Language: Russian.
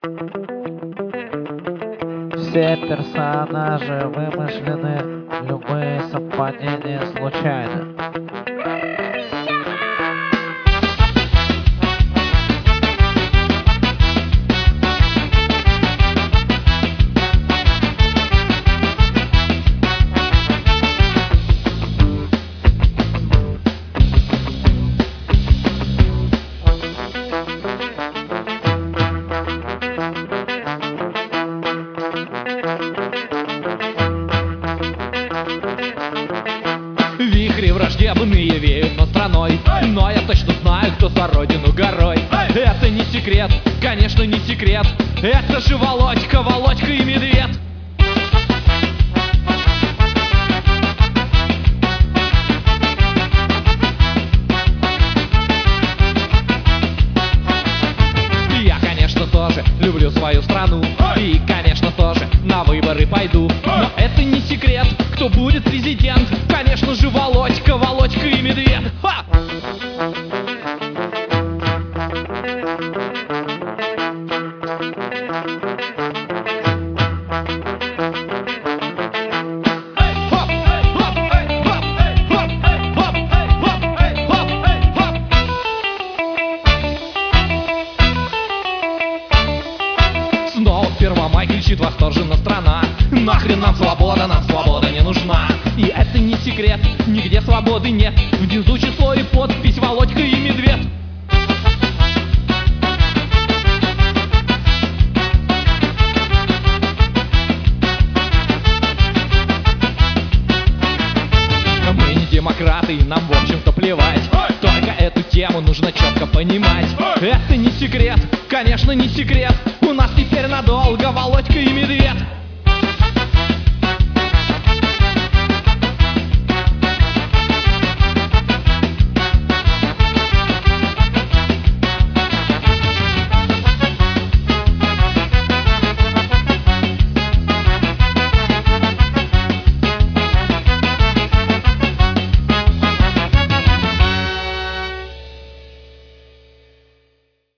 Все персонажи вымышлены, любые совпадения случайны. Вихри враждебные веют над страной, но я точно знаю, кто за родину горой. Это не секрет, конечно не секрет, это же Володька, Володька и медведь. Я, конечно, тоже люблю свою страну, и, конечно, тоже на выборы пойду. Но это не секрет, кто будет президент, конечно же Володька, Володька и медведь. Ха! Снова в Первомай кричит восторженно страна: нахрен нам свобода не нужна. И это не секрет, нигде свободы нет. Внизу число и подпись Володька и медведь. Мы не демократы, и нам в общем-то плевать. Только эту тему нужно четко понимать. Это не секрет, конечно не секрет, у нас теперь надолго Володька и медведь.